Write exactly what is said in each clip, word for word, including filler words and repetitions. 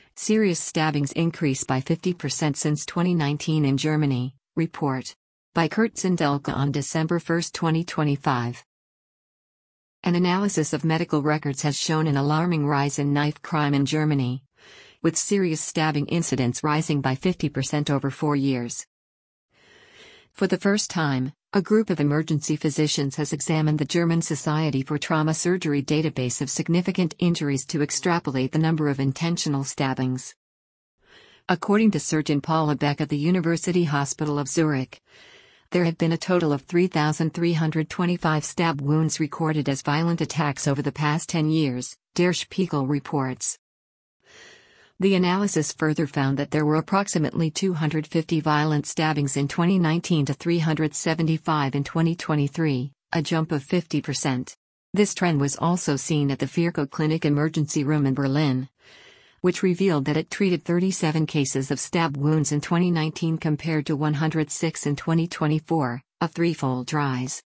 Serious stabbings increased by fifty percent since twenty nineteen in Germany, report. By Kurt Zindelka on December first, twenty twenty-five. An analysis of medical records has shown an alarming rise in knife crime in Germany, with serious stabbing incidents rising by fifty percent over four years. For the first time, a group of emergency physicians has examined the German Society for Trauma Surgery database of significant injuries to extrapolate the number of intentional stabbings. According to surgeon Paula Beck at the University Hospital of Zurich, there have been a total of three thousand three hundred twenty-five stab wounds recorded as violent attacks over the past ten years, Der Spiegel reports. The analysis further found that there were approximately two hundred fifty violent stabbings in twenty nineteen to three hundred seventy-five in twenty twenty-three, a jump of fifty percent. This trend was also seen at the Virchow Clinic emergency room in Berlin, which revealed that it treated thirty-seven cases of stab wounds in twenty nineteen compared to one hundred six in twenty twenty-four, a threefold rise.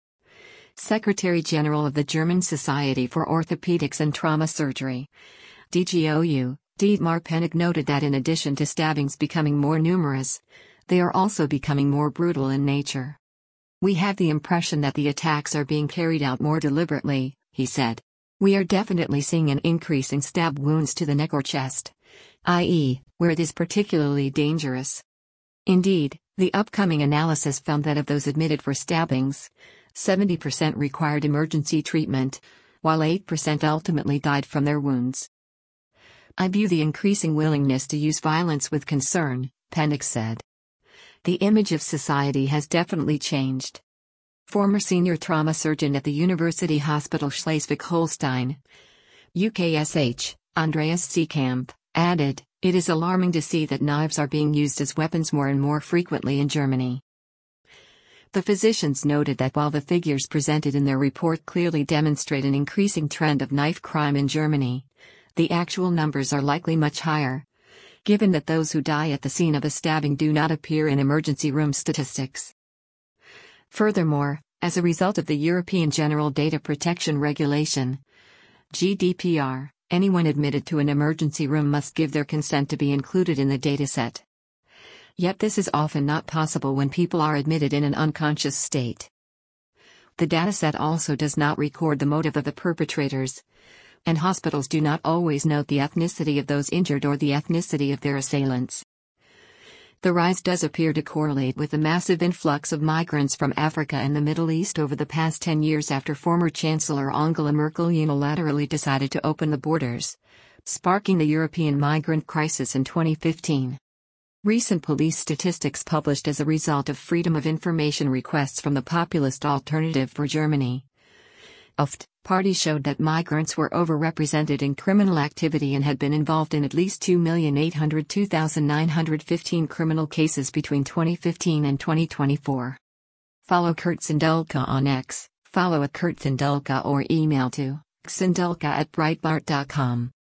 Secretary General of the German Society for Orthopedics and Trauma Surgery, D G O U, Dietmar Penning noted that in addition to stabbings becoming more numerous, they are also becoming more brutal in nature. We have the impression that the attacks are being carried out more deliberately, he said. We are definitely seeing an increase in stab wounds to the neck or chest, that is, where it is particularly dangerous. Indeed, the upcoming analysis found that of those admitted for stabbings, seventy percent required emergency treatment, while eight percent ultimately died from their wounds. I view the increasing willingness to use violence with concern, Penning said. The image of society has definitely changed. Former senior trauma surgeon at the University Hospital Schleswig-Holstein, U K S H, Andreas Seekamp, added, "It is alarming to see that knives are being used as weapons more and more frequently in Germany." The physicians noted that while the figures presented in their report clearly demonstrate an increasing trend of knife crime in Germany, the actual numbers are likely much higher, given that those who die at the scene of a stabbing do not appear in emergency room statistics. Furthermore, as a result of the European General Data Protection Regulation, G D P R, anyone admitted to an emergency room must give their consent to be included in the dataset. Yet this is often not possible when people are admitted in an unconscious state. The dataset also does not record the motive of the perpetrators, and hospitals do not always note the ethnicity of those injured or the ethnicity of their assailants. The rise does appear to correlate with the massive influx of migrants from Africa and the Middle East over the past ten years after former Chancellor Angela Merkel unilaterally decided to open the borders, sparking the European migrant crisis in twenty fifteen. Recent police statistics published as a result of Freedom of Information requests from the populist Alternative for Germany, A F T, party showed that migrants were overrepresented in criminal activity and had been involved in at least two million eight hundred two thousand nine hundred fifteen criminal cases between twenty fifteen and twenty twenty-four. Follow Kurt Zindelka on X, follow at Kurt Zindelka or email to zindelka at breitbart dot com.